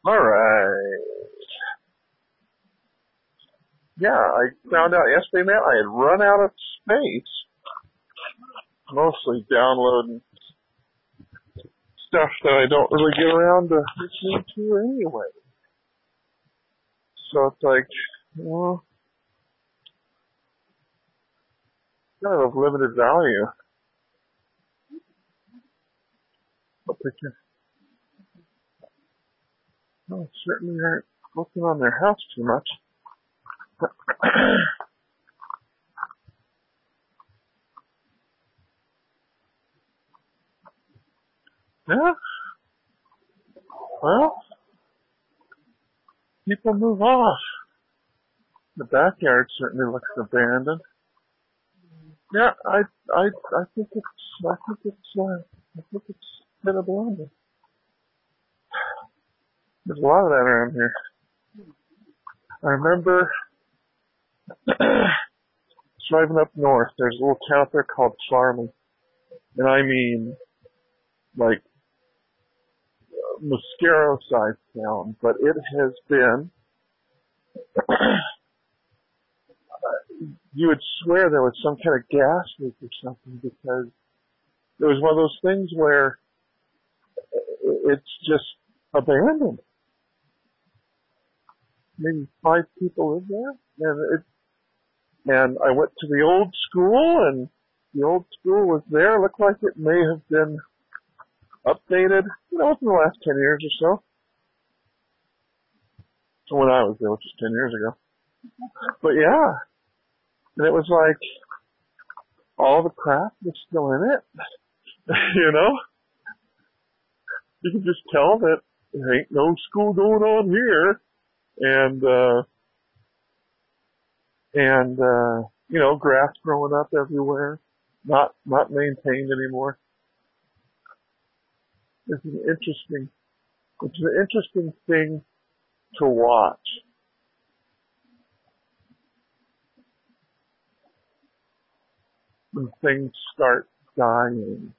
Alright. Yeah, I found out yesterday, man, I had run out of space. Mostly downloading stuff that I don't really get around to listening to anyway. So it's like, well, kind of limited value. But they can, well, certainly aren't working on their house too much. Yeah, well, people move off. The backyard certainly looks abandoned. Yeah, I think it's been abandoned. There's a lot of that around here. I remember driving up north. There's a little town up there called Farming, and I mean, like, Mosquero-sized town, but it has been, you would swear there was some kind of gas leak or something, because it was one of those things where it's just abandoned. Maybe 5 people live there, and I went to the old school, and the old school was there. It looked like it may have been updated, within the last 10 years or so. So when I was there, which was 10 years ago. But yeah, and it was like, all the crap was still in it. You could just tell that there ain't no school going on here. And grass growing up everywhere, not maintained anymore. It's an interesting thing to watch. When things start dying.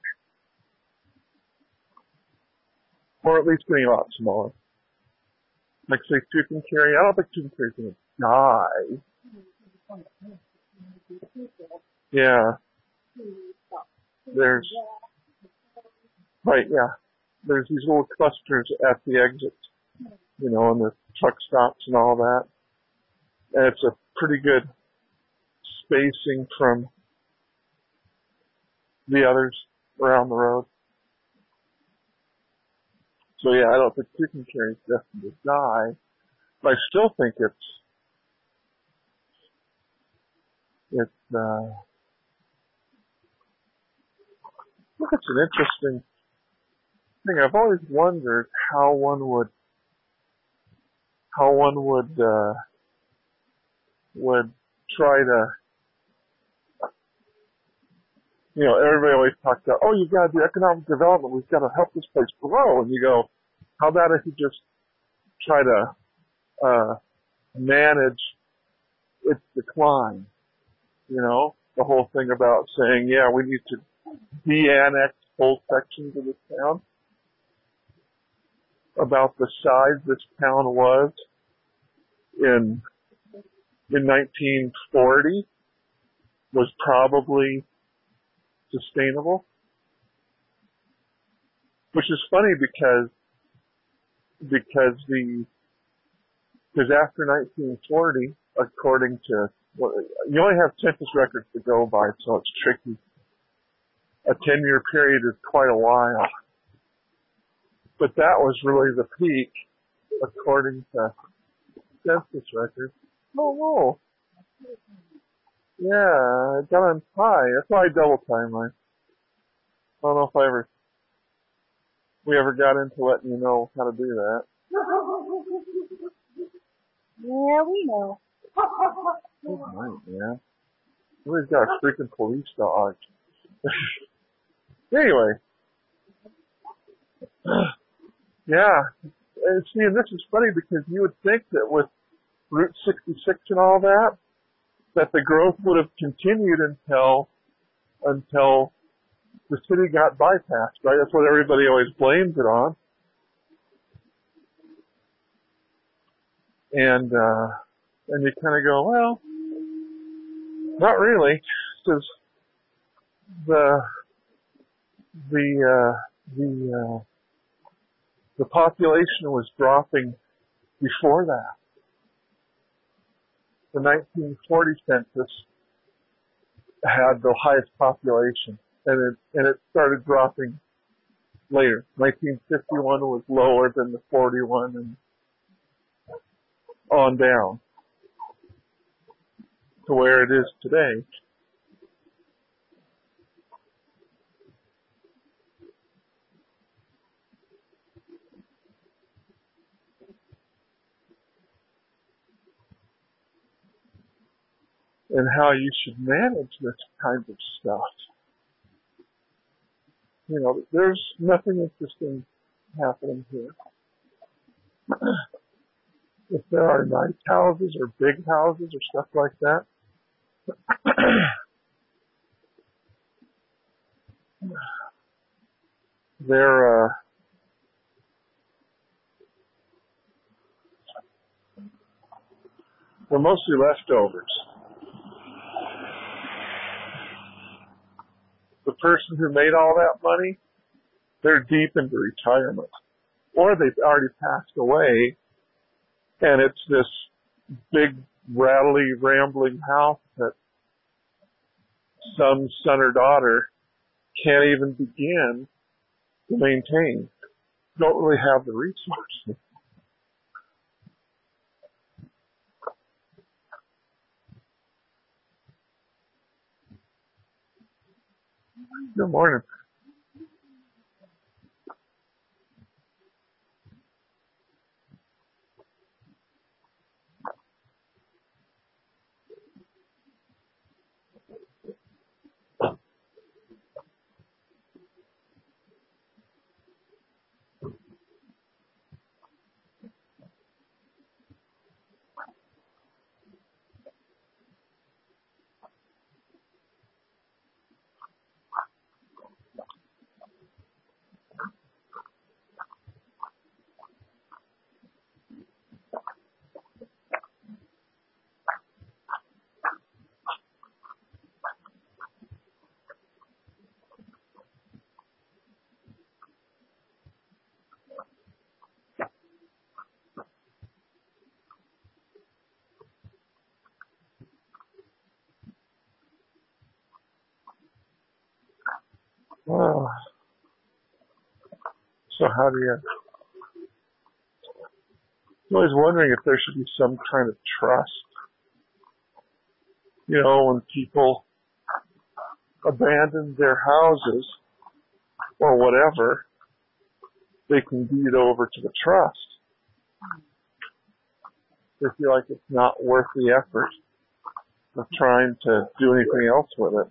Or at least getting a lot smaller. Like, say, Tucumcari. I don't think Tucumcari is going to die. Yeah. There's these little clusters at the exits, and the truck stops and all that. And it's a pretty good spacing from the others around the road. So yeah, I don't think Tucumcari is destined to die, but I still think it's an interesting thing. I've always wondered how one would try to, everybody always talks about, oh, you've got to do economic development, we've got to help this place grow, and you go, how about if you just try to manage its decline? The whole thing about saying, yeah, we need to de-annex whole sections of this town. About the size this town was in 1940 was probably sustainable. Which is funny because after 1940, according to, you only have census records to go by, so it's tricky. A 10-year period is quite a while. But that was really the peak, according to census records. Oh, whoa. Yeah, it got on tie. That's why I double tie mine. I don't know if we ever got into letting you know how to do that. Yeah, we know. Good night, man. Somebody's got a freaking police dog. Anyway. Yeah. And see, and this is funny because you would think that with Route 66 and all that the growth would have continued until the city got bypassed, right? That's what everybody always blames it on. and you kind of go, well, not really, because the the the population was dropping before that. The 1940 census had the highest population, and it started dropping later. 1951 was lower than the 41, and on down to where it is today. And how you should manage this kind of stuff. You know, there's nothing interesting happening here. If there are nice houses or big houses or stuff like that, they're mostly leftovers. The person who made all that money, they're deep into retirement. Or they've already passed away, and it's this big, rattly, rambling house that some son or daughter can't even begin to maintain. Don't really have the resources. Good morning. Oh, so how do you... I'm always wondering if there should be some kind of trust. You know, when people abandon their houses or whatever, they can deed over to the trust. They feel like it's not worth the effort of trying to do anything else with it.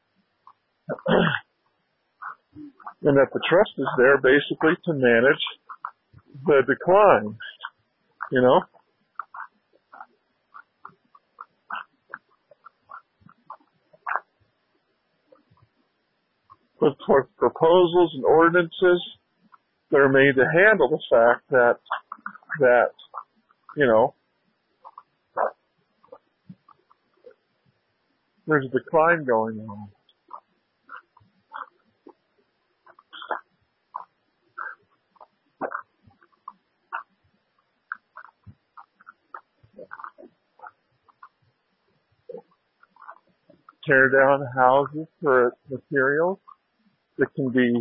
And that the trust is there basically to manage the decline, you know? But for proposals and ordinances, they're made to handle the fact that, you know, there's a decline going on. Tear down houses for materials that can be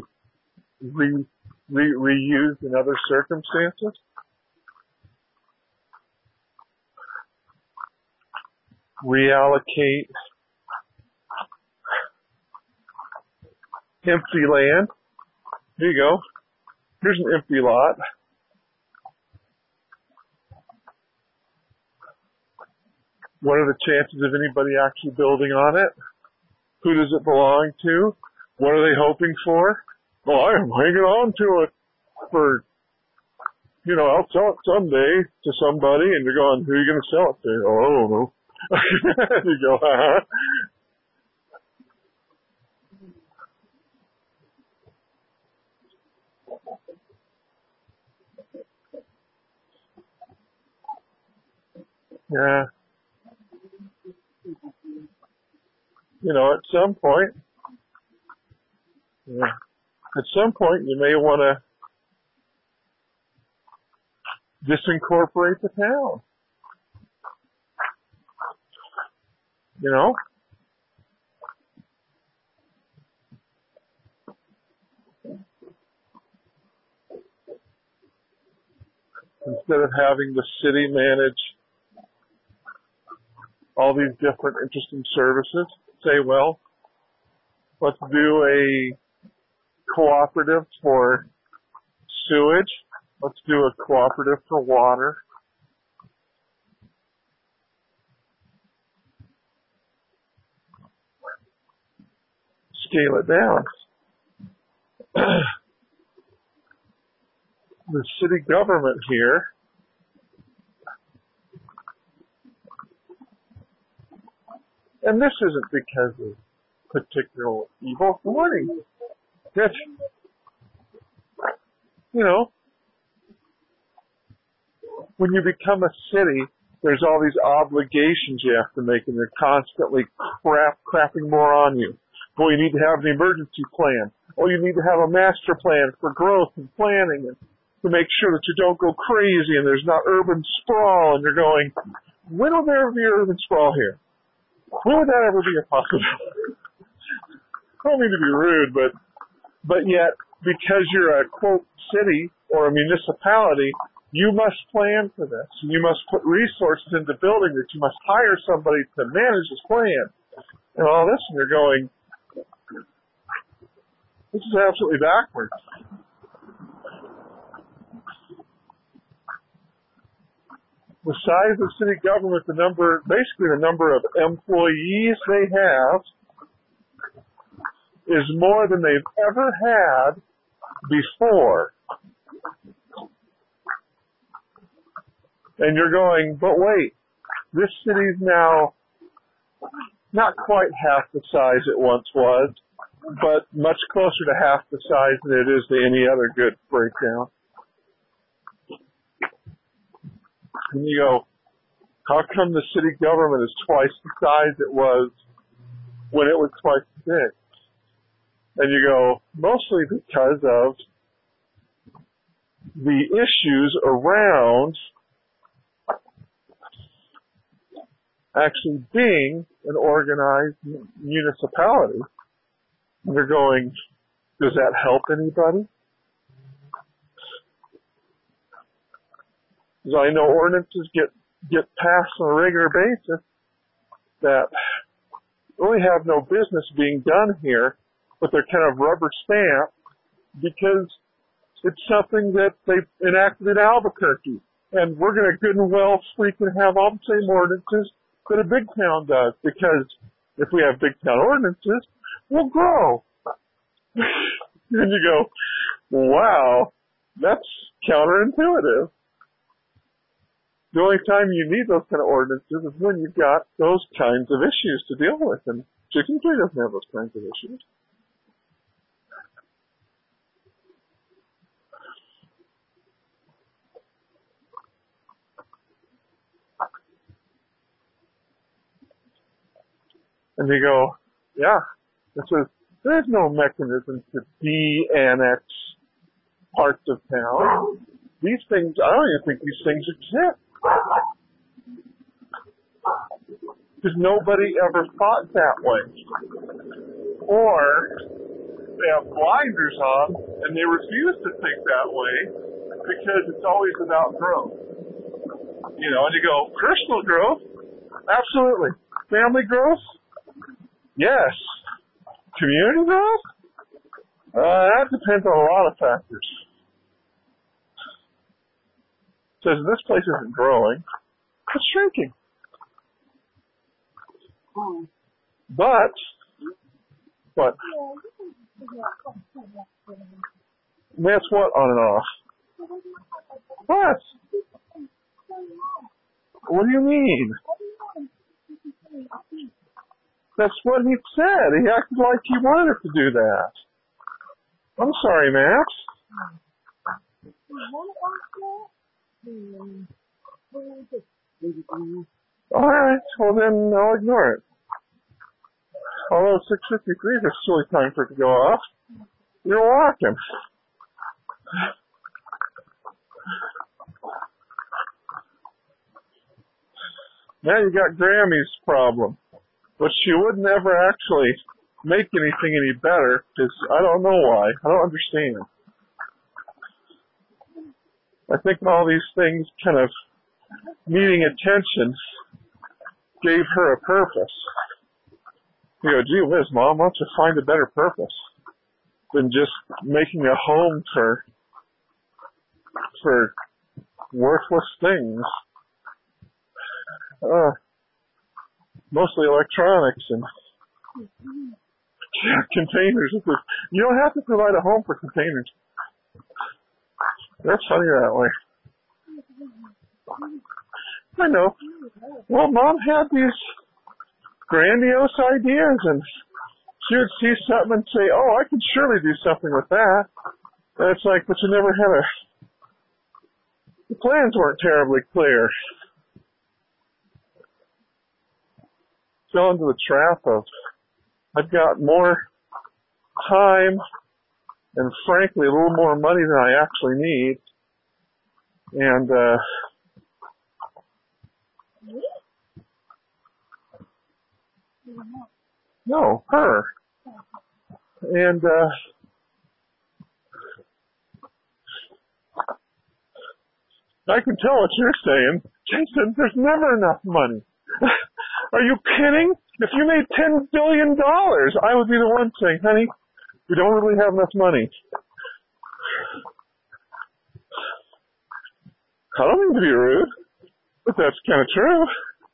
reused in other circumstances. Reallocate empty land. Here you go. Here's an empty lot. What are the chances of anybody actually building on it? Who does it belong to? What are they hoping for? Well, I am hanging on to it for, you know, I'll sell it someday to somebody, and you're going, who are you going to sell it to? Oh, I don't know. You go, Yeah. You know, at some point, yeah, you may want to disincorporate the town. You know? Instead of having the city manage all these different interesting services, say, well, let's do a cooperative for sewage. Let's do a cooperative for water. Scale it down. The city government here and this isn't because of particular evil. Good morning. Yes. You know, when you become a city, there's all these obligations you have to make, and they're constantly crapping more on you. Well, you need to have an emergency plan. Oh, you need to have a master plan for growth and planning and to make sure that you don't go crazy and there's not urban sprawl. And you're going, when will there be urban sprawl here? When would that ever be a possibility? I don't mean to be rude, but yet, because you're a, quote, city or a municipality, you must plan for this. You must put resources into building it. You must hire somebody to manage this plan. And all this, and you're going, this is absolutely backwards. The size of city government, basically the number of employees they have, is more than they've ever had before. And you're going, but wait, this city's now not quite half the size it once was, but much closer to half the size than it is to any other good breakdown. And you go, how come the city government is twice the size it was when it was twice as big? And you go, mostly because of the issues around actually being an organized municipality. And you're going, does that help anybody? Because I know ordinances get passed on a regular basis that really have no business being done here, but they're kind of rubber stamped because it's something that they enacted in Albuquerque. And we're going to good and well freaking have all the same ordinances that a big town does, because if we have big town ordinances, we'll grow. And you go, wow, that's counterintuitive. The only time you need those kind of ordinances is when you've got those kinds of issues to deal with, and Chicken Tree doesn't have those kinds of issues. And you go, yeah, there's no mechanism to de-annex parts of town. These things, I don't even think these things exist. Because nobody ever thought that way. Or they have blinders on and they refuse to think that way because it's always about growth. You know, and you go, personal growth? Absolutely. Family growth? Yes. Community growth? That depends on a lot of factors. It says this place isn't growing, it's shrinking. But, what? That's what on and off? What? What do you mean? That's what he said. He acted like he wanted to do that. I'm sorry, Max. All right, well then I'll ignore it. Although 6:53 is a silly time for it to go off. You're walking. Now you got Grammy's problem, but she would never actually make anything any better, because I don't know why. I don't understand. I think all these things kind of needing attention gave her a purpose. You go, gee whiz, Mom, why don't you find a better purpose than just making a home for worthless things? Mostly electronics and containers. You don't have to provide a home for containers. That's funny that way. I know. Well, Mom had these grandiose ideas, and she would see something and say, oh, I could surely do something with that. And it's like, but you never had the plans weren't terribly clear. Fell into the trap of, I've got more time and frankly a little more money than I actually need. And, no, her. And, I can tell what you're saying. Jason, there's never enough money. Are you kidding? If you made $10 billion, I would be the one saying, honey, we don't really have enough money. I don't mean to be rude, but that's kind of true.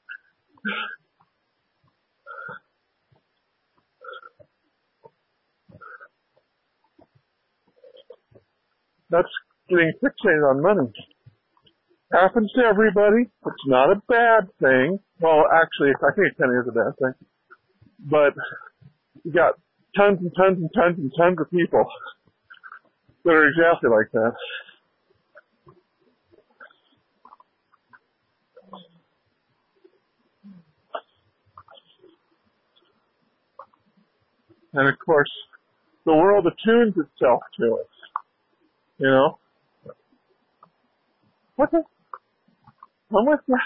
That's getting fixated on money. Happens to everybody. It's not a bad thing. Well, actually, I think it kind of is a bad thing. But you got tons and tons and tons and tons of people that are exactly like that. And of course, the world attunes itself to it. You know? What the? I'm with you.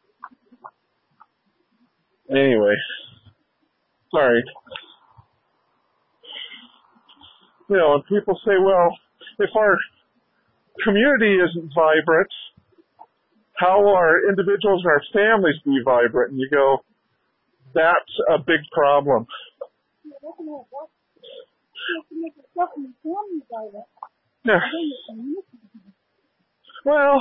Anyway. Sorry. You know, and people say, well, if our community isn't vibrant, how will our individuals and our families be vibrant? And you go, that's a big problem. Yeah. Well,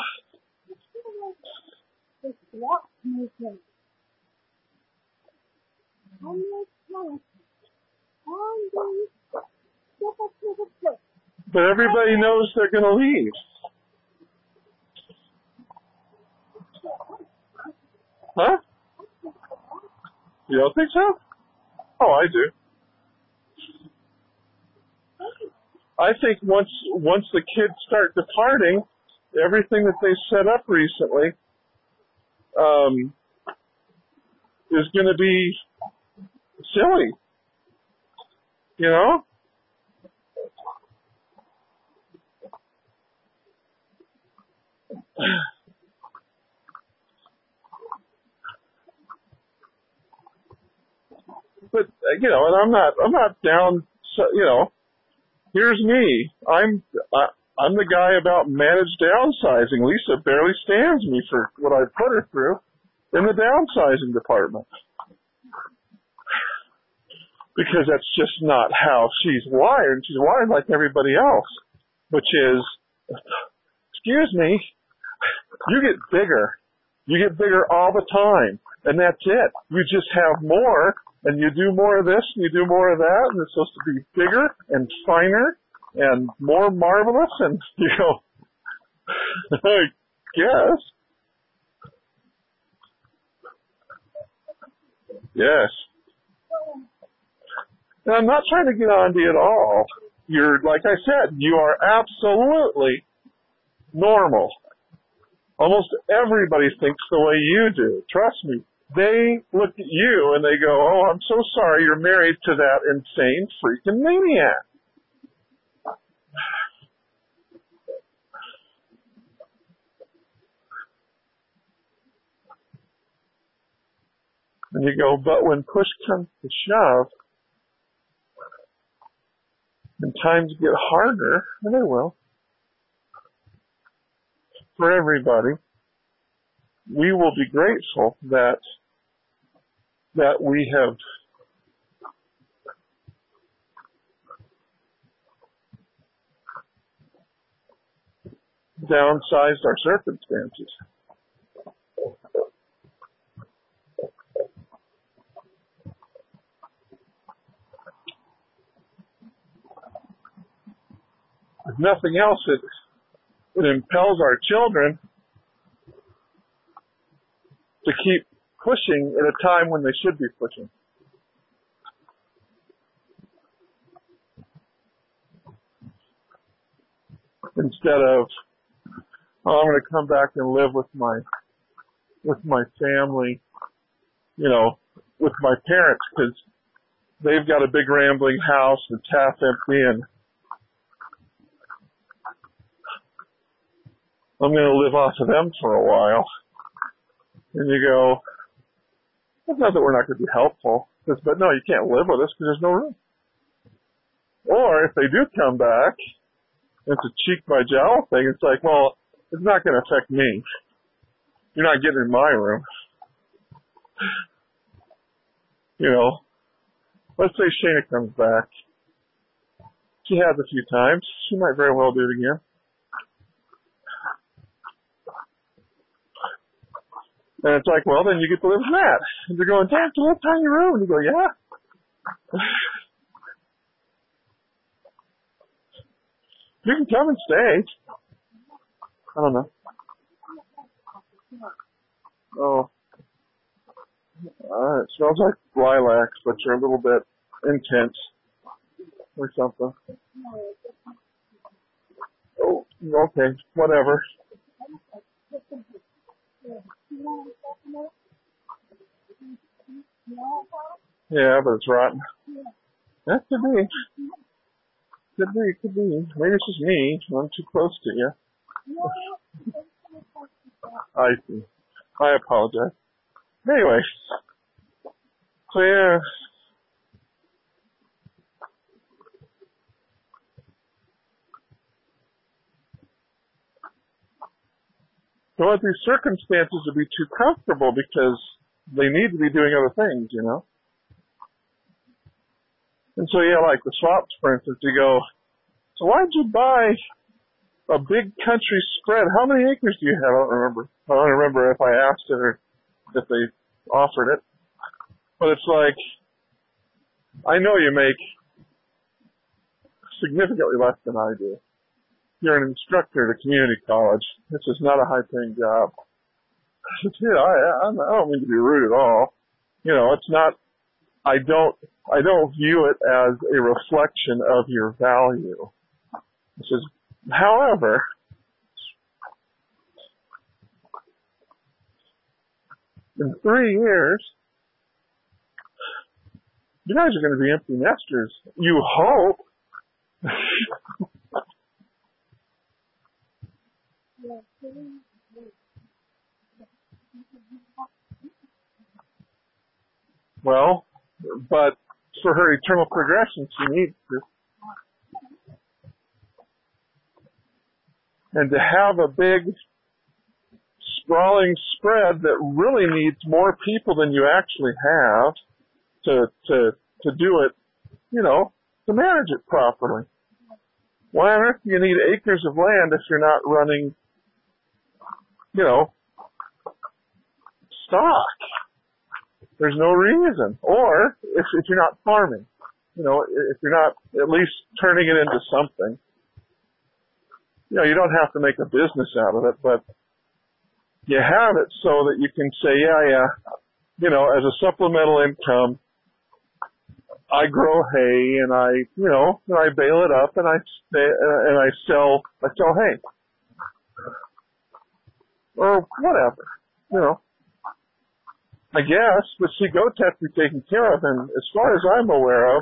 but everybody knows they're going to leave. Huh? You don't think so? Oh, I do. I think once the kids start departing, everything that they set up recently is going to be silly. You know? But you know, and I'm not down. You know, here's me. I'm the guy about managed downsizing. Lisa barely stands me for what I put her through in the downsizing department, because that's just not how she's wired. She's wired like everybody else, which is, excuse me, you get bigger. You get bigger all the time, and that's it. You just have more, and you do more of this, and you do more of that, and it's supposed to be bigger and finer and more marvelous, and you go, I guess. Yes. And I'm not trying to get on to you at all. You're, like I said, you are absolutely normal. Almost everybody thinks the way you do. Trust me. They look at you and they go, oh, I'm so sorry you're married to that insane freaking maniac. And you go, but when push comes to shove, and times get harder, and they will, for everybody, we will be grateful that we have downsized our circumstances. If nothing else, it impels our children to keep pushing at a time when they should be pushing. Instead of, oh, I'm going to come back and live with my family, with my parents, because they've got a big rambling house that's half empty, and I'm going to live off of them for a while. And you go, it's not that we're not going to be helpful, but no, you can't live with us because there's no room. Or if they do come back, it's a cheek by jowl thing. It's like, well, it's not going to affect me. You're not getting in my room. Let's say Shayna comes back. She has a few times. She might very well do it again. And it's like, well, then you get to live with Matt. And they're going, Dad, it's a little tiny room. And you go, yeah. You can come and stay. I don't know. Oh. It smells like lilacs, but you're a little bit intense or something. Oh, okay, whatever. Yeah, but it's rotten. That could be. Could be. Maybe it's just me. I'm too close to you. I see. I apologize. Anyway. So yeah. Don't want these circumstances to be too comfortable because they need to be doing other things, And so, yeah, like the swaps, for instance, you go, so why'd you buy a big country spread? How many acres do you have? I don't remember. I don't remember if I asked it or if they offered it. But it's like, I know you make significantly less than I do. You're an instructor at a community college. This is not a high-paying job. I don't mean to be rude at all. It's not. I don't view it as a reflection of your value. This is, however, in 3 years, you guys are going to be empty nesters. You hope. Well, but for her eternal progression, she needs to. And to have a big, sprawling spread that really needs more people than you actually have to do it, to manage it properly. Why on earth do you need acres of land if you're not running, stock? There's no reason. Or if you're not farming, if you're not at least turning it into something. You don't have to make a business out of it, but you have it so that you can say, as a supplemental income, I grow hay and I bale it up and I sell hay. or whatever, you know. I guess, but see, goats have to be taken care of, and as far as I'm aware of,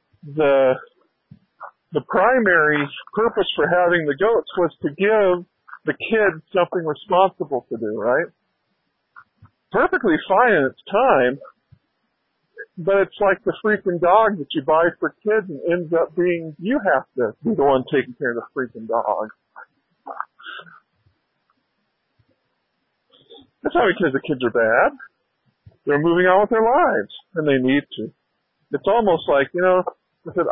the primary purpose for having the goats was to give the kids something responsible to do, right? Perfectly fine in its time, but it's like the freaking dog that you buy for kids and ends up being, you have to be the one taking care of the freaking dog. That's not because the kids are bad. They're moving on with their lives, and they need to. It's almost like, you know, I said,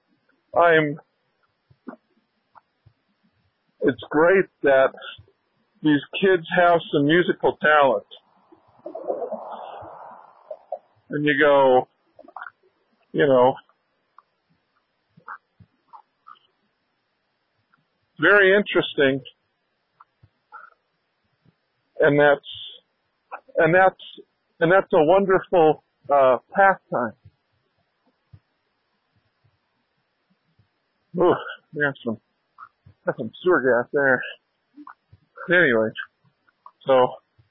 it's great that these kids have some musical talent. And you go, you know, very interesting. And that's a wonderful pastime. Ooh, we got some sewer gas there. Anyway, so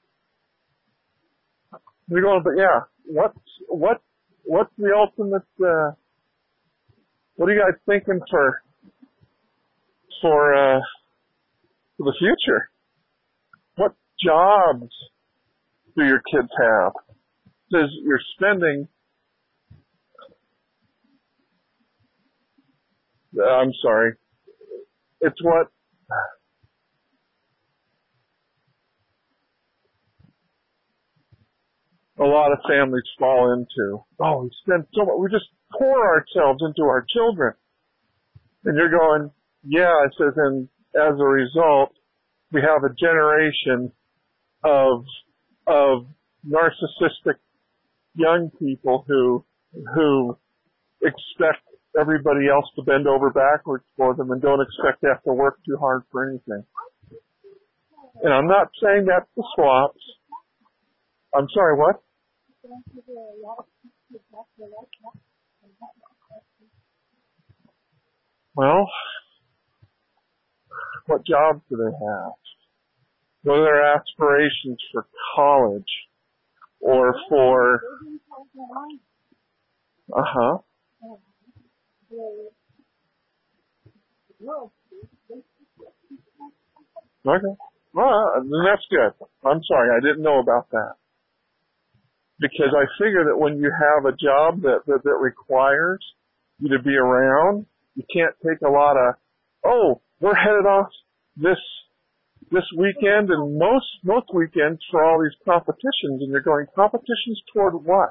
we're going, but yeah, what's the ultimate? What are you guys thinking for the future? What jobs do your kids have? Because you're spending. I'm sorry. It's what a lot of families fall into. Oh, we spend so much. We just pour ourselves into our children. And you're going, yeah, it says, and as a result, we have a generation of narcissistic young people who expect everybody else to bend over backwards for them and don't expect to have to work too hard for anything. And I'm not saying that's the swaps. I'm sorry, what? Well, what jobs do they have? What are their aspirations for college or for... Uh-huh. Okay. Well, then that's good. I'm sorry, I didn't know about that. Because I figure that when you have a job that requires you to be around, you can't take a lot of, oh, we're headed off this weekend and most weekends for all these competitions, and you're going, competitions toward what?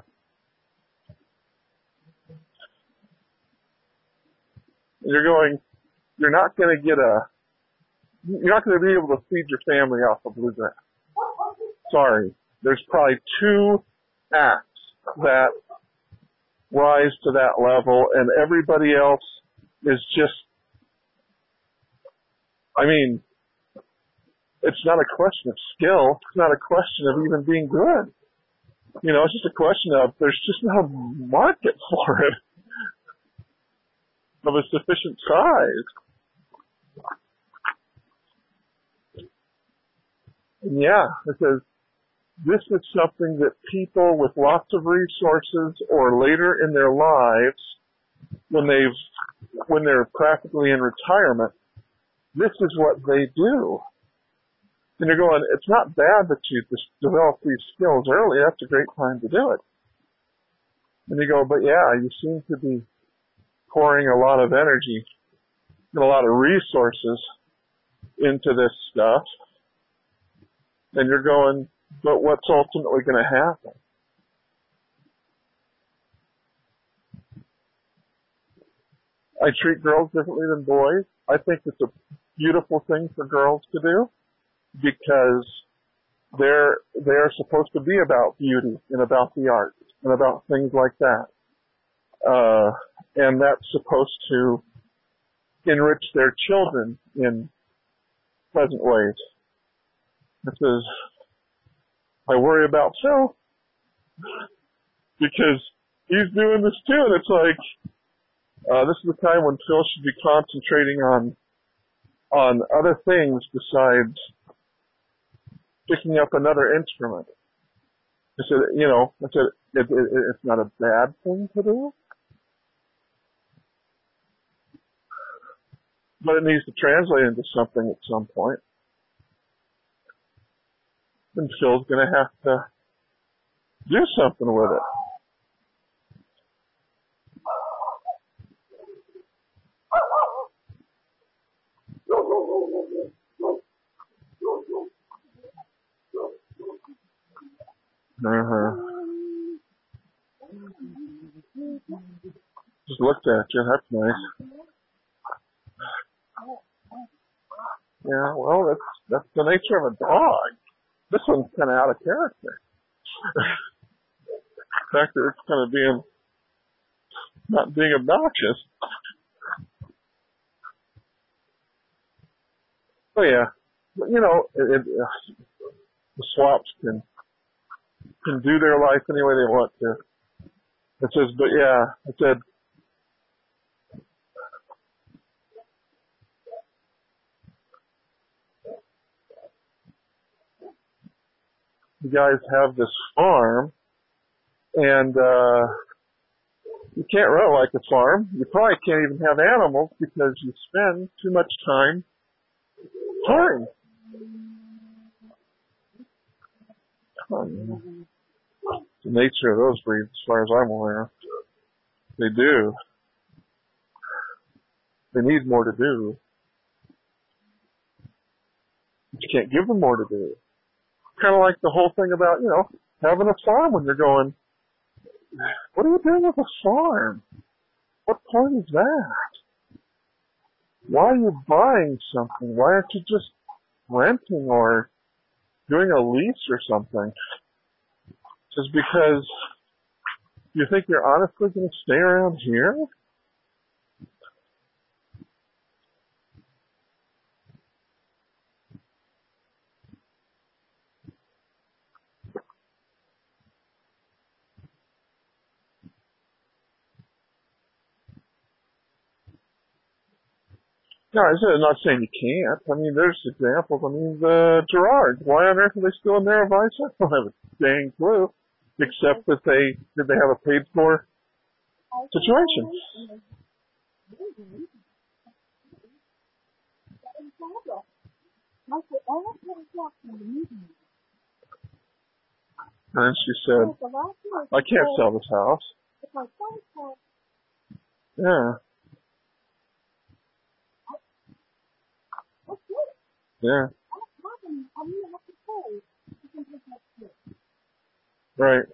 You're going, you're not going to be able to feed your family off of bluegrass. Sorry. There's probably 2 acts that rise to that level, and everybody else is just, I mean, it's not a question of skill. It's not a question of even being good. You know, it's just a question of there's just no market for it of a sufficient size. And yeah, because this is something that people with lots of resources or later in their lives, when they're practically in retirement, this is what they do. And you're going, it's not bad that you just develop these skills early. That's a great time to do it. And you go, but yeah, you seem to be pouring a lot of energy and a lot of resources into this stuff. And you're going, but what's ultimately going to happen? I treat girls differently than boys. I think it's a beautiful thing for girls to do because they're supposed to be about beauty and about the arts and about things like that. And that's supposed to enrich their children in pleasant ways. Because I worry about Phil because he's doing this too, and it's like this is the time when Phil should be concentrating on other things besides picking up another instrument. I said, it's not a bad thing to do, but it needs to translate into something at some point. And Phil's going to have to do something with it. Just looked at you. That's nice. Yeah, well, that's the nature of a dog. This one's kind of out of character. The fact that it's kind of not being obnoxious. So yeah, but, the swaps can do their life any way they want to. It says, but yeah, it said, you guys have this farm, and you can't run it like a farm. You probably can't even have animals because you spend too much time touring. The nature of those breeds, as far as I'm aware. They do. They need more to do. But you can't give them more to do. Kind of like the whole thing about, having a farm when you're going, what are you doing with a farm? What point is that? Why are you buying something? Why aren't you just renting or doing a lease or something? Just because you think you're honestly going to stay around here? No, I'm not saying you can't. I mean, there's examples. I mean, the Gerards. Why on earth are they still in their advice? I don't have a dang clue. Except that did they have a paid for situation? And she said, I can't sell this house. Yeah. Yeah. Right.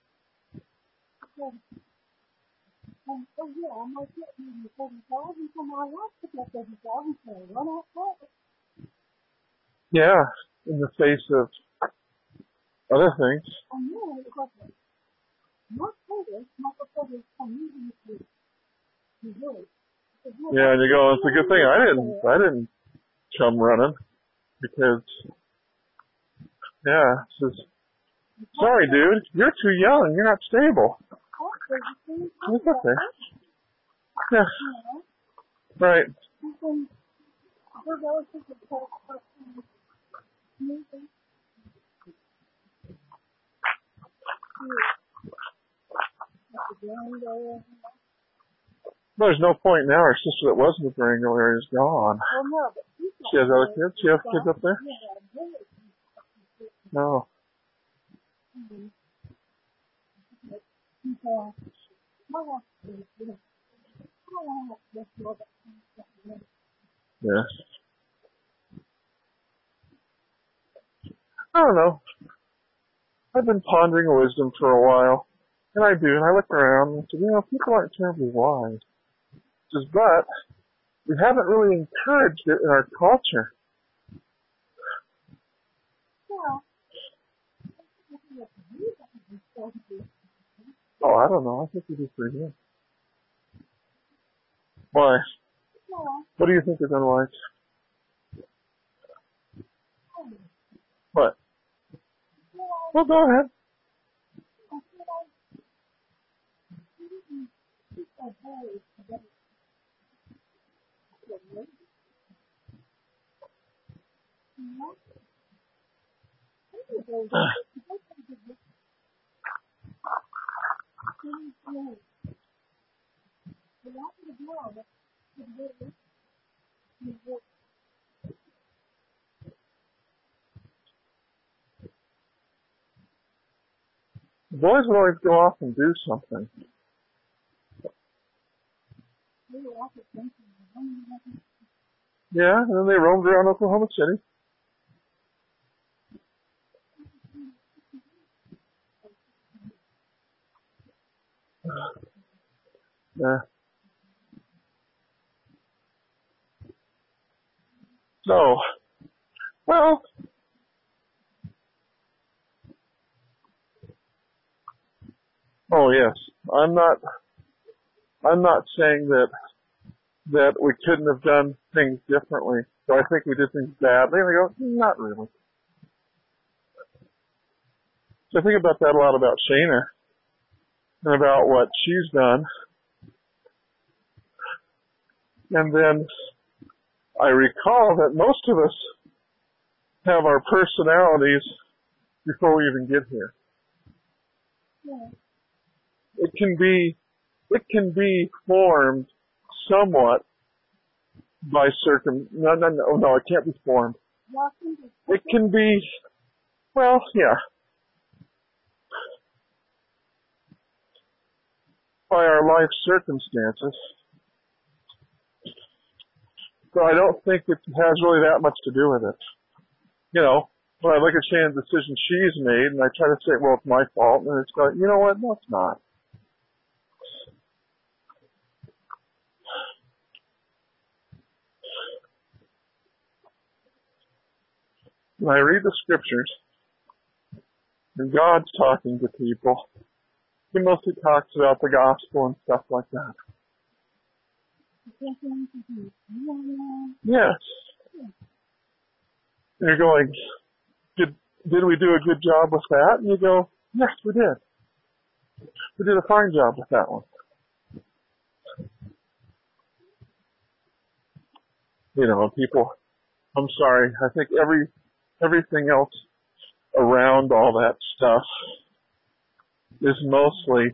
Yeah, in the face of other things. Yeah, and you go, it's a good thing I didn't come running because, yeah, it says, sorry, dude, you're too young, you're not stable. It's okay. Yeah. Right. There's no point now. Our sister that was in the Durango area is gone. She has other kids? She has kids up there? No. Yeah. I don't know. I've been pondering wisdom for a while. And I do. And I look around and say, people aren't terribly wise. But we haven't really encouraged it in our culture. Oh, I don't know. I think we do pretty good. Why? What do you think is unwise? What? Well, go ahead. The boys would always go off and do something. Yeah, and then they roamed around Oklahoma City. Yeah. So, well, oh yes, I'm not saying that we couldn't have done things differently. So I think we did things badly, and I go, not really. So I think about that a lot about Shayna and about what she's done. And then I recall that most of us have our personalities before we even get here. Yeah. It can be formed somewhat by no, it can't be formed. It can be, well, yeah, by our life circumstances. So I don't think it has really that much to do with it. You know, when I look at Shannon's decision she's made, and I try to say, well, it's my fault, and it's going, you know what, no, it's not. When I read the scriptures, and God's talking to people, He mostly talks about the gospel and stuff like that. Yes. And you're going, did we do a good job with that? And you go, yes, we did. We did a fine job with that one. You know, people, I'm sorry, I think everything else around all that stuff is mostly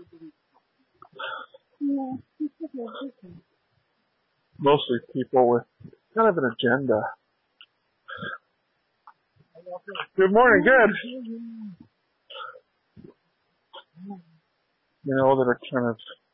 people with kind of an agenda. Good morning, good. You know, that are kind of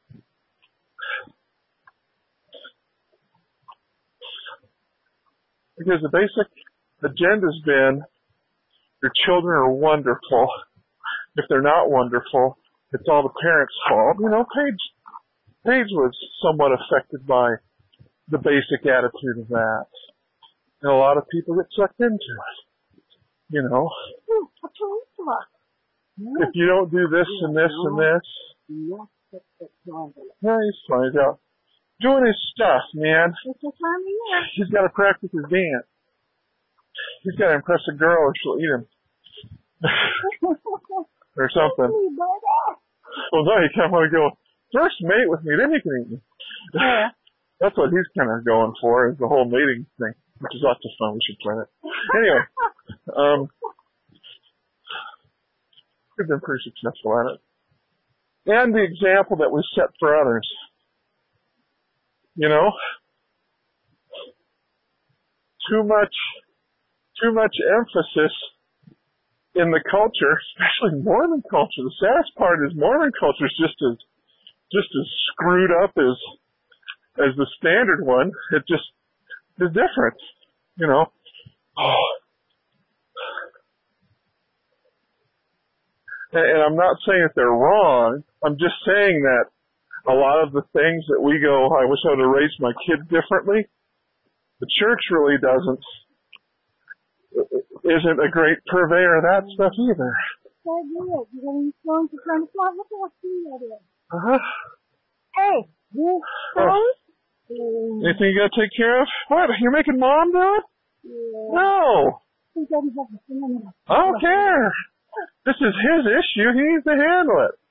because the basic agenda's been your children are wonderful. If they're not wonderful, it's all the parents' fault. You know, Paige was somewhat affected by the basic attitude of that. And a lot of people get sucked into it. You know, if you don't do this and this and this, yeah, he's fine. He's out doing his stuff, man. He's got to practice his dance. He's got to impress a girl or she'll eat him. Or something. Well, no, you kind of want to go, first mate with me, then you can eat me. Yeah. That's what he's kind of going for, is the whole mating thing, which is lots of fun. We should plan it. Anyway, we've been pretty successful at it. And the example that we set for others. You know, too much emphasis in the culture, especially Mormon culture. The saddest part is Mormon culture is just as screwed up as the standard one. It just is different, you know. And I'm not saying that they're wrong. I'm just saying that a lot of the things that we go, I wish I would have raised my kid differently, the church really isn't a great purveyor of that stuff either. Uh-huh. Hey, anything you gotta take care of? What? You're making Mom do it? Yeah. No. I don't care. This is his issue. He needs to handle it.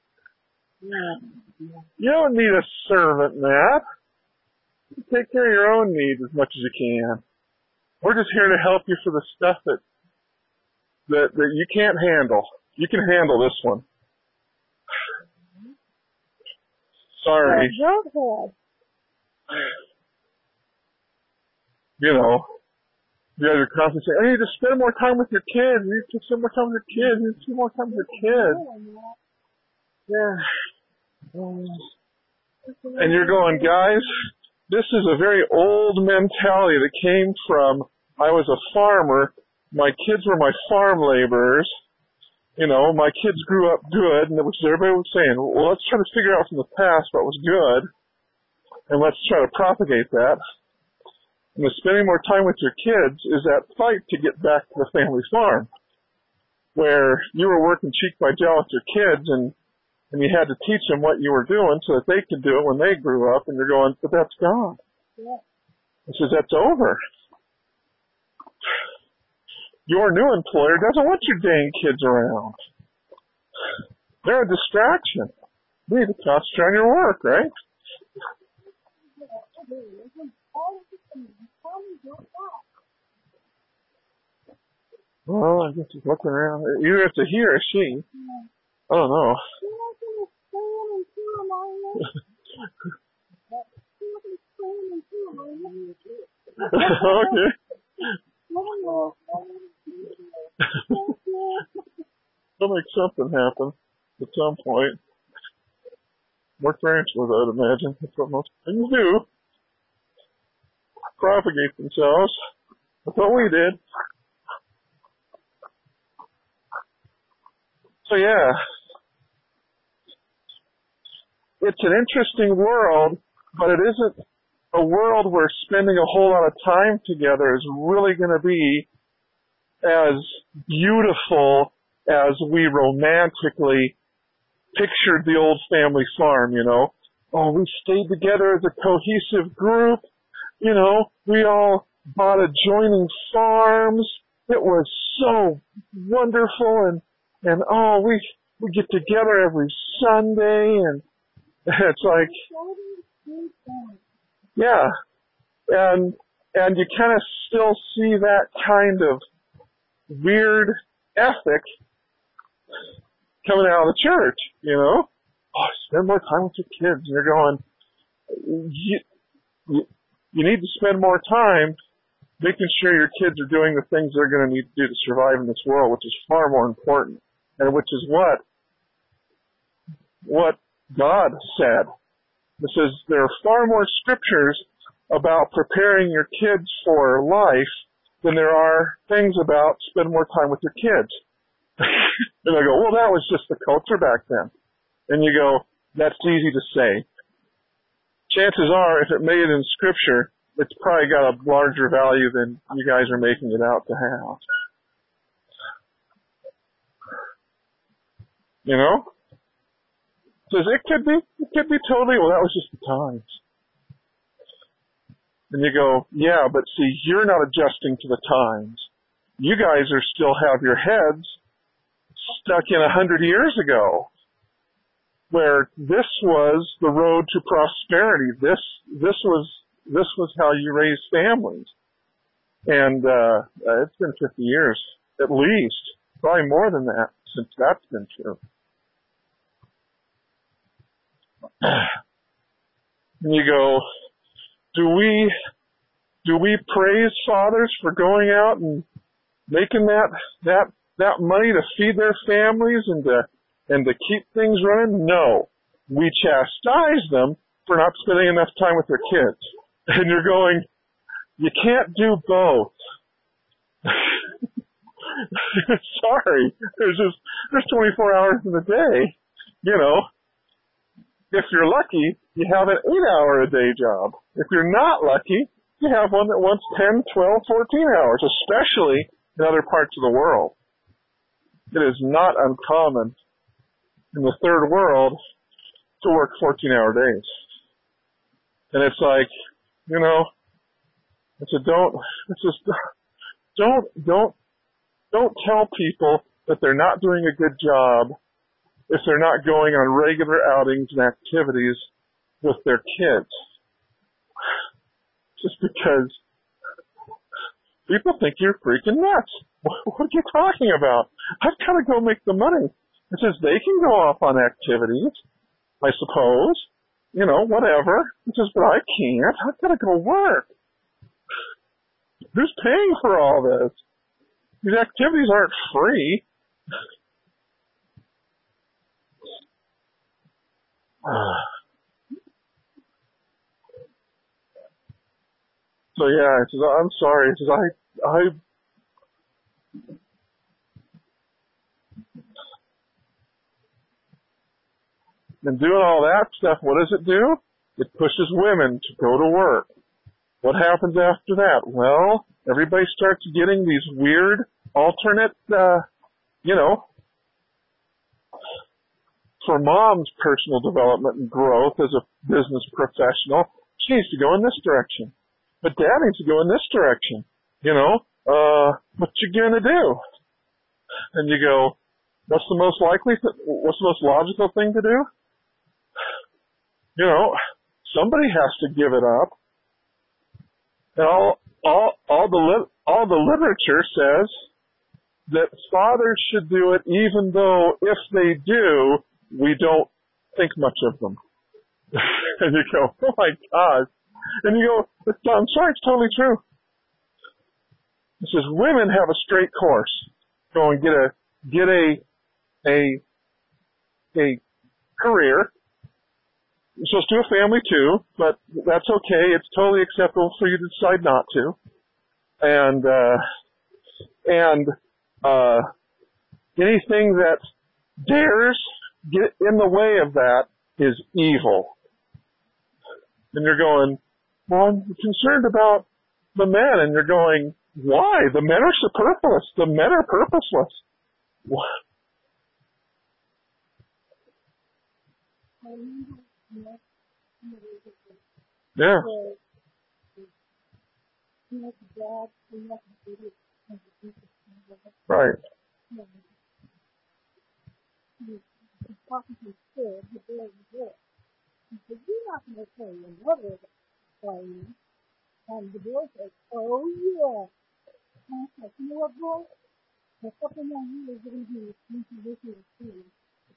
You don't need a servant, Matt. You take care of your own needs as much as you can. We're just here to help you for the stuff that that you can't handle. You can handle this one. Sorry. You know, you guys are constantly saying, I need to spend more time with your kids. You need to spend more time with your kids. You need to spend more time with your kids. Yeah. And you're going, guys, this is a very old mentality that came from, I was a farmer, my kids were my farm laborers, you know, my kids grew up good, and which everybody was saying, well, let's try to figure out from the past what was good, and let's try to propagate that. And the spending more time with your kids is that fight to get back to the family farm, where you were working cheek by jowl with your kids, and you had to teach them what you were doing so that they could do it when they grew up, and you're going, but that's gone. Yeah. He says, that's over. Your new employer doesn't want your dang kids around. They're a distraction. You need to concentrate on your work, right? Well, I guess he's looking around. Either it's a he or a she. I don't know. Okay. They'll make something happen at some point. More tarantulas, I would imagine. That's what most things do. Propagate themselves. That's what we did. So yeah, it's an interesting world, but it isn't a world where spending a whole lot of time together is really going to be as beautiful as we romantically pictured the old family farm, you know. Oh, we stayed together as a cohesive group. You know, we all bought adjoining farms. It was so wonderful, and oh, we get together every Sunday, and it's like, yeah, and you kind of still see that kind of weird ethic coming out of the church, you know. Oh, spend more time with your kids. And you're going, you need to spend more time making sure your kids are doing the things they're going to need to do to survive in this world, which is far more important, and which is what God said. It says there are far more scriptures about preparing your kids for life than there are things about spend more time with your kids. And I go, well, that was just the culture back then. And you go, that's easy to say. Chances are, if it made it in Scripture, it's probably got a larger value than you guys are making it out to have. You know? Says it could be totally, well, that was just the times. And you go, yeah, but see, you're not adjusting to the times. You guys are still have your heads stuck in 100 years ago, where this was the road to prosperity. This was how you raise families. And it's been 50 years, at least, probably more than that, since that's been true. And you go, do we praise fathers for going out and making that money to feed their families and to keep things running? No. We chastise them for not spending enough time with their kids. And you're going, you can't do both. Sorry. There's 24 hours in the day. You know, if you're lucky, you have an 8-hour-a-day job. If you're not lucky, you have one that wants 10, 12, 14 hours, especially in other parts of the world. It is not uncommon in the third world to work 14-hour days. And it's like, you know, don't tell people that they're not doing a good job if they're not going on regular outings and activities with their kids. Just because people think you're freaking nuts. What are you talking about? I've got to go make the money. It says they can go off on activities, I suppose, whatever. It says, but I can't. I've got to go work. Who's paying for all this? These activities aren't free. So yeah, it says, I'm sorry. It says, I've been doing all that stuff. What does it do? It pushes women to go to work. What happens after that? Well, everybody starts getting these weird alternate, for mom's personal development and growth as a business professional, she needs to go in this direction. But dad needs to go in this direction. What you gonna do? And you go, what's the most logical thing to do? Somebody has to give it up. And all the literature says that fathers should do it, even though if they do, we don't think much of them. And you go, oh my God. And you go, I'm sorry, it's totally true. It says women have a straight course. Go and get a career. You're supposed to do a family too, but that's okay. It's totally acceptable for you to decide not to. And anything that dares get in the way of that is evil. And you're going, well, I'm concerned about the men. And you're going, why? The men are superfluous. The men are purposeless. What? Yeah. Right. And the boy says, oh yeah. And I said, you know what, boy? The couple more years are going to be into this year's school.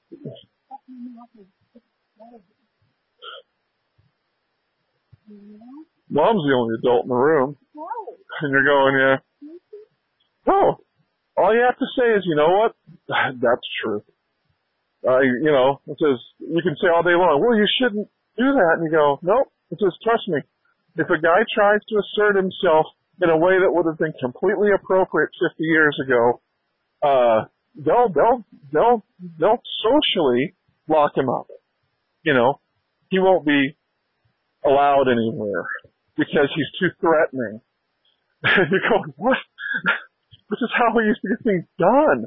Mom's the only adult in the room. And you're going, yeah. Oh, all you have to say is, you know what? That's true. It says, you can say all day long, well, you shouldn't do that. And you go, nope. It says, trust me. If a guy tries to assert himself in a way that would have been completely appropriate 50 years ago, they'll socially lock him up. He won't be allowed anywhere because he's too threatening. You're going, what? This is how we used to get things done.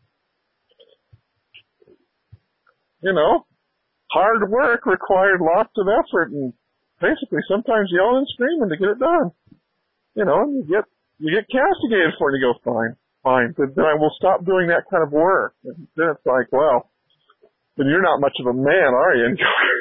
Hard work required lots of effort and basically sometimes yelling and screaming to get it done. And you get castigated for it and you go, fine. Then I will stop doing that kind of work. And then it's like, well, then you're not much of a man, are you? And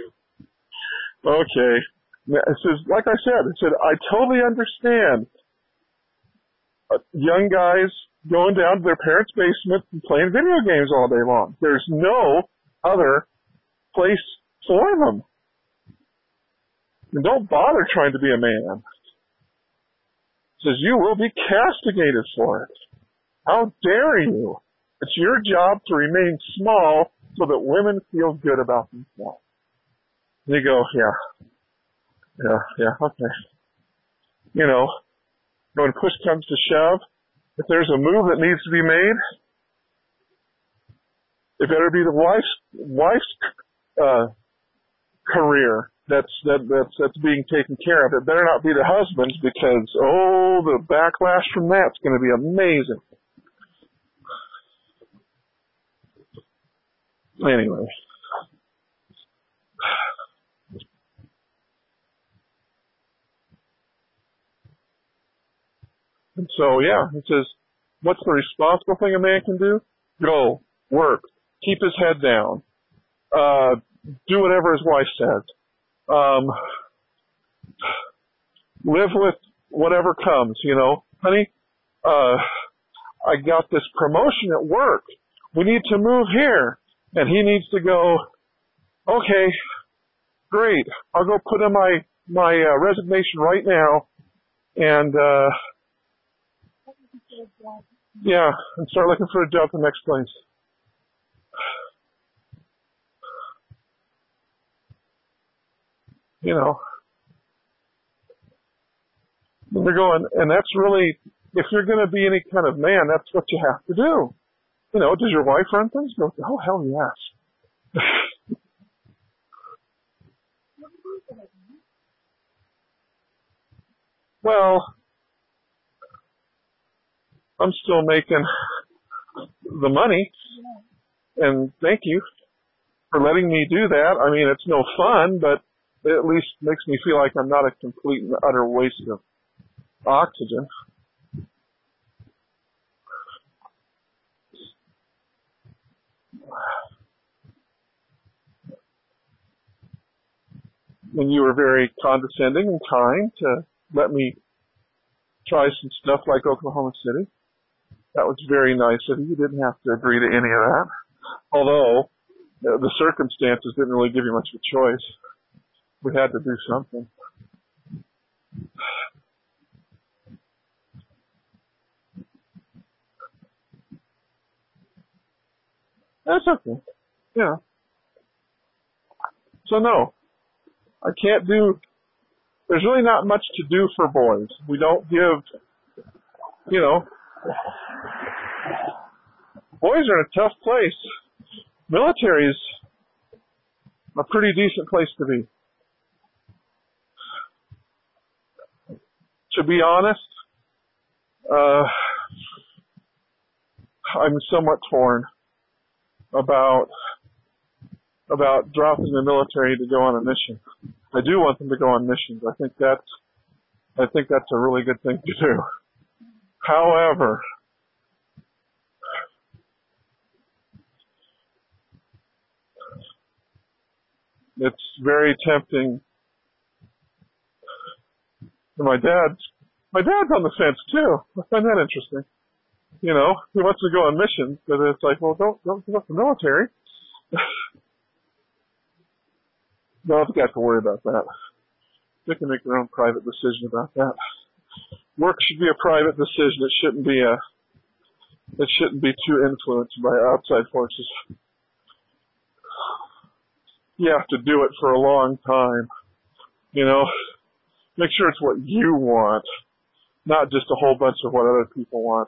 okay. It says, like I said, I totally understand young guys going down to their parents' basement and playing video games all day long. There's no other place for them. And don't bother trying to be a man. It says you will be castigated for it. How dare you? It's your job to remain small so that women feel good about themselves. And you go, yeah, okay. When push comes to shove, if there's a move that needs to be made, it better be the wife's career that's being taken care of. It better not be the husband's because, the backlash from that's going to be amazing. Anyway. And so, it says, what's the responsible thing a man can do? Go, work, keep his head down, do whatever his wife says. Live with whatever comes, honey, I got this promotion at work. We need to move here. And he needs to go, okay, great. I'll go put in my resignation right now and, yeah, and start looking for a job at the next place. You know, they're going, and that's really, if you're going to be any kind of man, that's what you have to do. You know, does your wife run things? Go, oh, hell yes. Well, I'm still making the money, and thank you for letting me do that. I mean, it's no fun, but it at least makes me feel like I'm not a complete and utter waste of oxygen. And you were very condescending and kind to let me try some stuff like Oklahoma City. That was very nice of you. You didn't have to agree to any of that. Although, the circumstances didn't really give you much of a choice. We had to do something. That's okay. Yeah. So no, I can't do, there's really not much to do for boys. We don't give, you know, boys are in a tough place. Military's a pretty decent place to be. To be honest, I'm somewhat torn about dropping the military to go on a mission. I do want them to go on missions. I think that's a really good thing to do. However, it's very tempting. And my dad's on the fence too. I find that interesting. You know, he wants to go on missions, but it's like, well, don't give up the military. No, they have to worry about that. They can make their own private decision about that. Work should be a private decision. It shouldn't be too influenced by outside forces. You have to do it for a long time. You know, make sure it's what you want, not just a whole bunch of what other people want.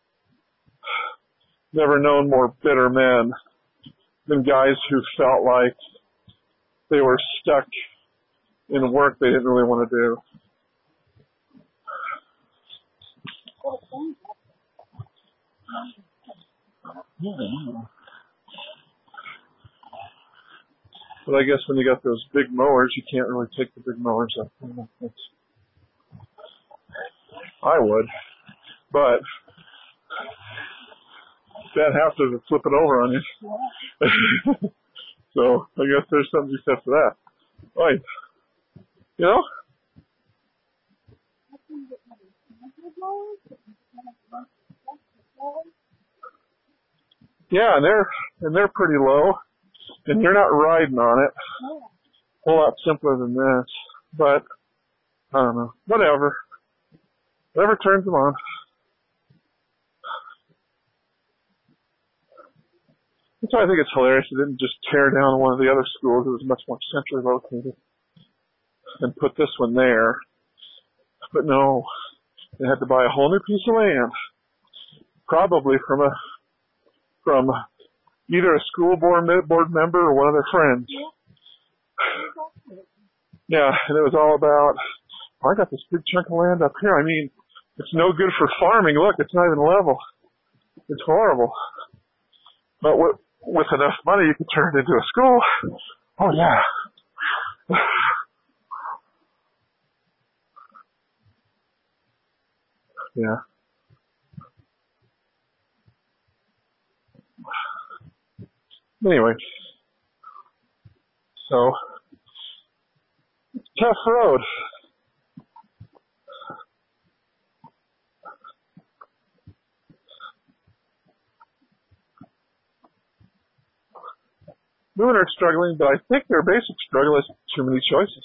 Never known more bitter men than guys who felt like they were stuck in work they didn't really want to do. But I guess when you got those big mowers, you can't really take the big mowers up. I would, but that have to flip it over on you. So I guess there's something to be said for that. Right. You know? Yeah, and they're pretty low, and you're not riding on it. A whole lot simpler than this, but I don't know. Whatever turns them on. That's why I think it's hilarious they didn't just tear down one of the other schools. It was much more centrally located and put this one there. But no, they had to buy a whole new piece of land, probably from either a school board member or one of their friends. Yeah, and it was all about, oh, I got this big chunk of land up here. I mean, it's no good for farming. Look, it's not even level. It's horrible. But with enough money, you can turn it into a school. Oh, yeah. Yeah. Anyway, so, it's a tough road. Women are struggling, but I think their basic struggle is too many choices.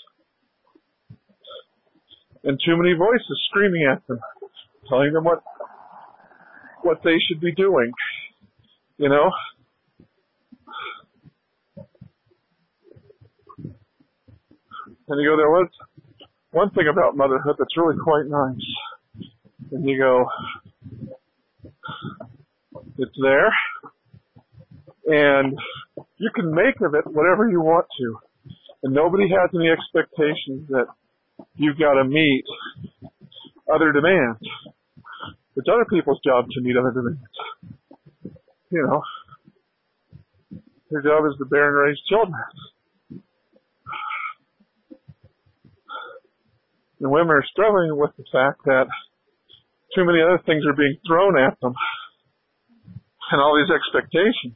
And too many voices screaming at them, telling them what they should be doing. You know? And you go, there was one thing about motherhood that's really quite nice. And you go, it's there, and you can make of it whatever you want to. And nobody has any expectations that you've got to meet other demands. It's other people's job to meet other demands. You know, your job is to bear and raise children. And women are struggling with the fact that too many other things are being thrown at them and all these expectations.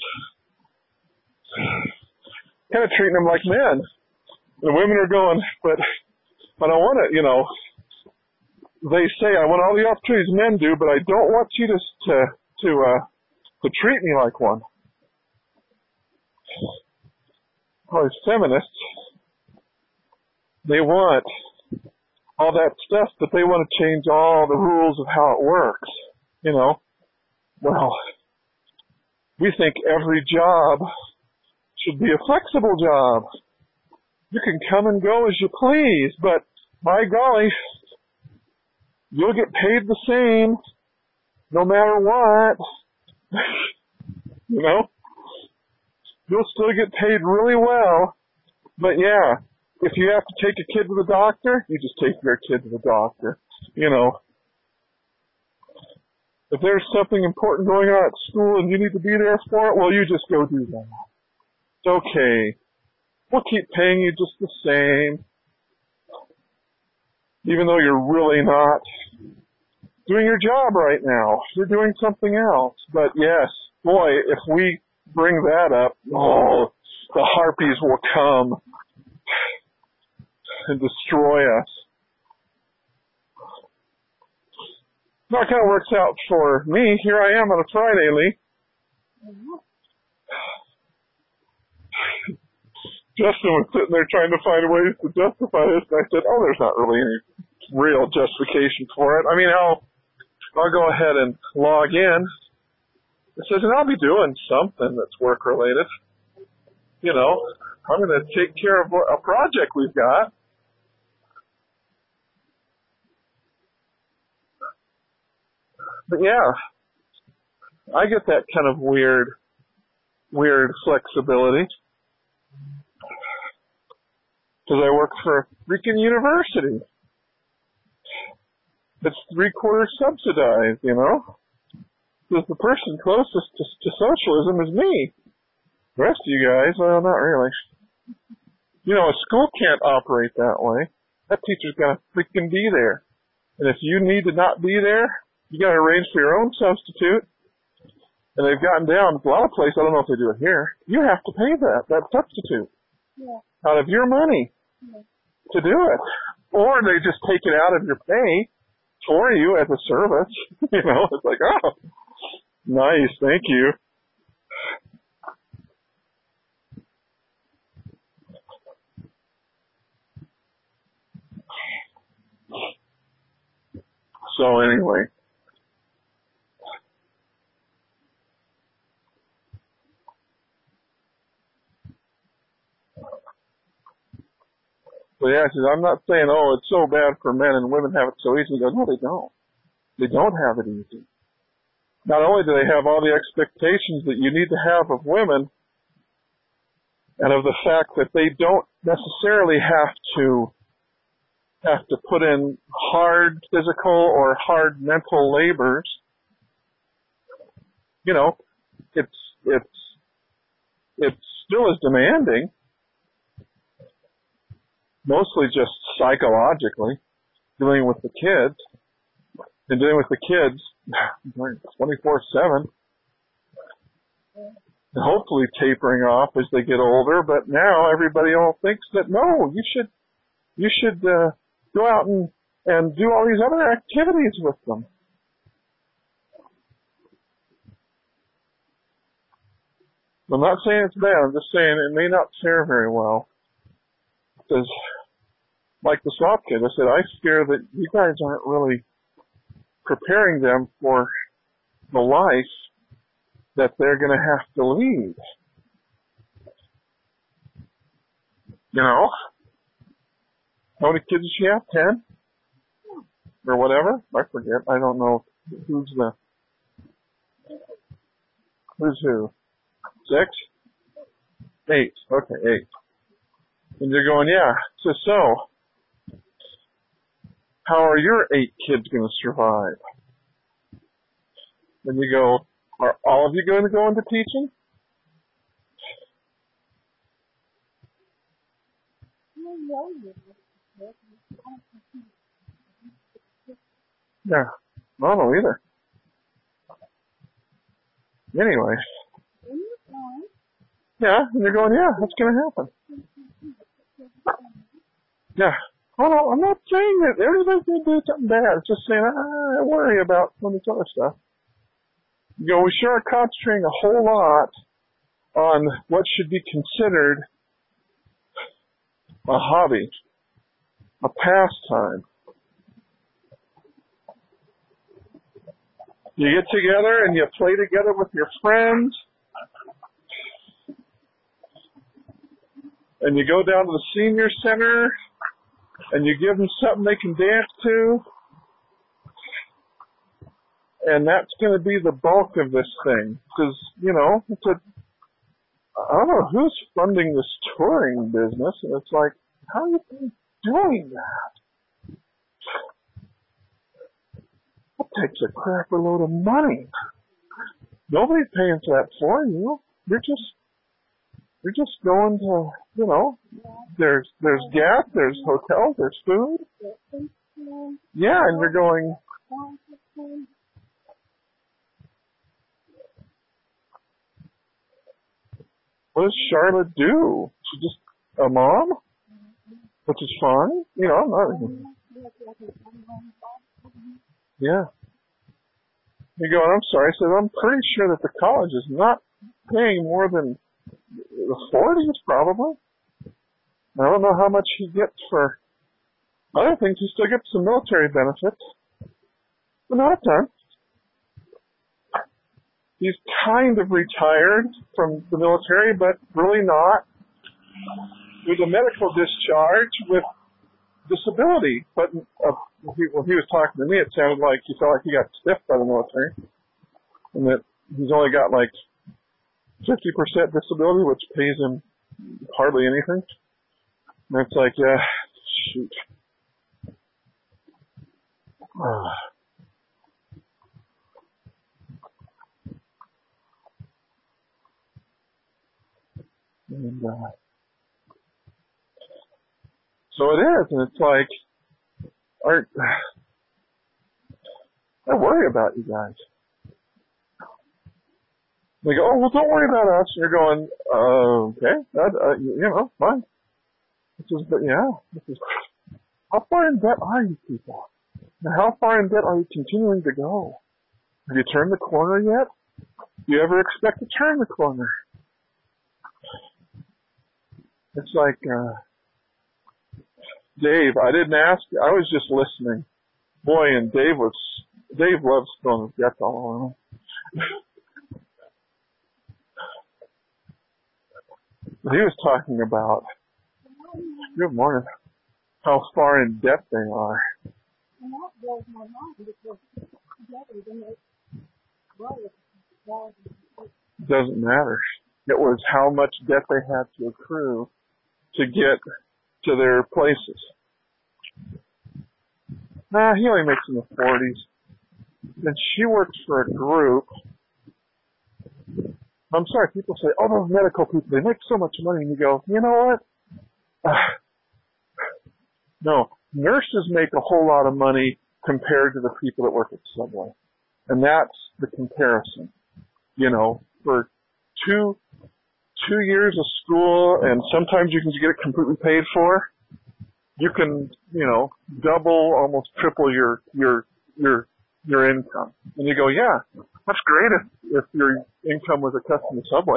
Kind of treating them like men. And women are going, but I don't want to, you know, they say, I want all the opportunities men do, but I don't want you to treat me like one. Well, as feminists, they want all that stuff, but they want to change all the rules of how it works. You know, well, we think every job should be a flexible job. You can come and go as you please, but by golly, you'll get paid the same no matter what. You know, you'll still get paid really well, but yeah, if you have to take a kid to the doctor, you just take your kid to the doctor. You know, if there's something important going on at school and you need to be there for it, well, you just go do that. It's okay. We'll keep paying you just the same, even though you're really not doing your job right now. You're doing something else. But yes, boy, if we bring that up, oh, the harpies will come and destroy us. That kind of works out for me. Here I am on a Friday, Lee. Justin was sitting there trying to find ways to justify this, and I said, oh, there's not really any real justification for it. I mean, I'll go ahead and log in. It says, and I'll be doing something that's work-related. You know, I'm going to take care of a project we've got. But yeah, I get that kind of weird flexibility. Because I work for a freaking university. It's 3/4 subsidized, you know? Because the person closest to socialism is me. The rest of you guys, well, not really. You know, a school can't operate that way. That teacher's got to freaking be there. And if you need to not be there, you got to arrange for your own substitute. And they've gotten down, a lot of places, I don't know if they do it here, you have to pay that substitute. Yeah. Out of your money to do it. Or they just take it out of your pay for you as a service. You know, it's like, oh, nice, thank you. So anyway. So yeah, I'm not saying, oh, it's so bad for men and women have it so easy. No, they don't. They don't have it easy. Not only do they have all the expectations that you need to have of women, and of the fact that they don't necessarily have to put in hard physical or hard mental labors. You know, it's still as demanding. Mostly just psychologically, dealing with the kids, and dealing with the kids 24/7, and hopefully tapering off as they get older. But now everybody all thinks that no, you should go out and do all these other activities with them. I'm not saying it's bad. I'm just saying it may not fare very well. Because, like the swap kid, I said, I fear that you guys aren't really preparing them for the life that they're going to have to lead. You know? How many kids does she have? 10? Or whatever? I forget. I don't know who's who. 6? 8. Okay, 8. And you're going, yeah. So, how are your 8 kids going to survive? And you go, are all of you going to go into teaching? Yeah. I don't know either. Anyway. Yeah, and you're going, yeah, that's going to happen. Yeah. Oh, no, I'm not saying that everybody's going to do something bad. It's just saying, I worry about some of this other stuff. You know, we sure are concentrating a whole lot on what should be considered a hobby, a pastime. You get together and you play together with your friends, and you go down to the senior center, and you give them something they can dance to, and that's going to be the bulk of this thing. Because, you know, I don't know who's funding this touring business, and it's like, how are you doing that? That takes a crapper load of money. Nobody's paying for that for you. You're just going to, you know, there's gas, there's hotels, there's food. Yeah, and you're going, what does Charlotte do? She's just a mom? Which is fun. You know, I'm not, yeah. You go, I'm sorry. I said, I'm pretty sure that the college is not paying more than the 40s, probably. I don't know how much he gets for other things. He still gets some military benefits, but not a ton. He's kind of retired from the military, but really not. There's a medical discharge with disability, but when he was talking to me, it sounded like he felt like he got stiffed by the military, and that he's only got like 50% disability, which pays him hardly anything. And it's like, yeah, shoot. And, so it is, and it's like, I worry about you guys. They go, oh, well, don't worry about us. And you're going, okay, you know, fine. This is, how far in debt are you people? And how far in debt are you continuing to go? Have you turned the corner yet? Do you ever expect to turn the corner? It's like, Dave, I didn't ask you. I was just listening. Boy, and Dave loves throwing his guts all around. He was talking about, good morning, how far in debt they are. Doesn't matter. It was how much debt they had to accrue to get to their places. He only makes in the 40s. And she works for a group. I'm sorry, people say, oh, those medical people, they make so much money. And you go, you know what? No, nurses make a whole lot of money compared to the people that work at Subway. And that's the comparison. You know, for two years of school, and sometimes you can get it completely paid for, you can, you know, double, almost triple your your income. And you go, yeah, that's great if your income was a customer Subway.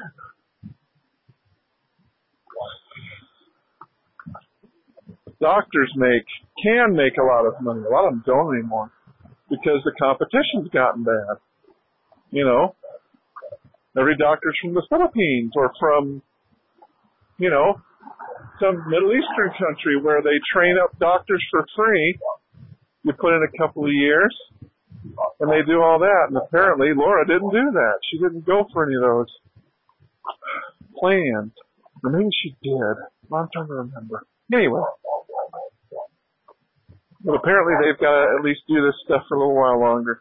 Doctors can make a lot of money. A lot of them don't anymore because the competition's gotten bad. You know, every doctor's from the Philippines or from, you know, some Middle Eastern country where they train up doctors for free. You put in a couple of years, and they do all that. And apparently, Laura didn't do that. She didn't go for any of those plans. Or maybe she did. I'm trying to remember. Anyway. But apparently, they've got to at least do this stuff for a little while longer.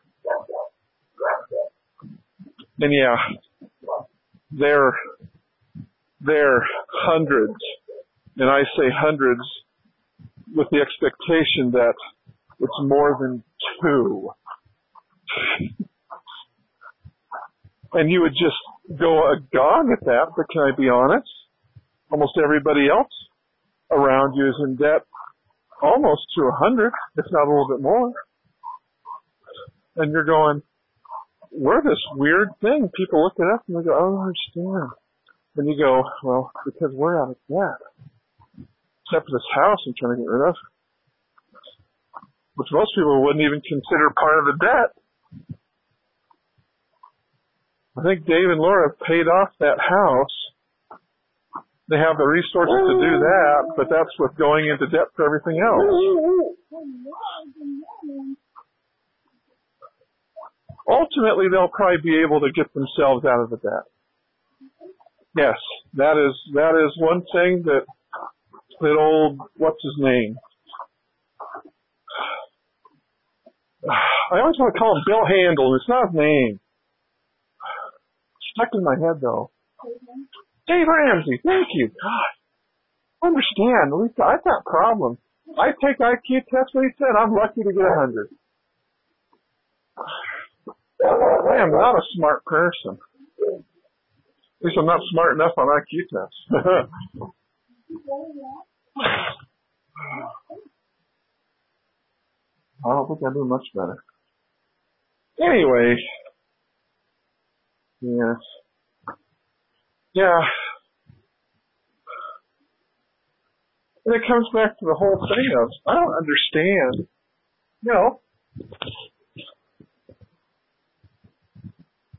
And yeah, they're hundreds. And I say hundreds with the expectation that it's more than two. And you would just go agog at that, but can I be honest? Almost everybody else around you is in debt almost to 100, if not a little bit more. And you're going, we're this weird thing. People look at us and they go, I don't understand. And you go, well, because we're out of debt. Except for this house I'm trying to get rid of, which most people wouldn't even consider part of the debt. I think Dave and Laura have paid off that house. They have the resources to do that, but that's with going into debt for everything else. Ultimately, they'll probably be able to get themselves out of the debt. Yes, that is one thing that old, what's his name? I always want to call him Bill Handel, and it's not his name. Stuck in my head, though. Dave Ramsey, thank you. God, I understand. At least I've got problems. I take IQ tests, what he said, I'm lucky to get 100. I am not a smart person. At least I'm not smart enough on IQ tests. I don't think I do much better. Anyway, yes. Yeah. And it comes back to the whole thing of, I don't understand. You know,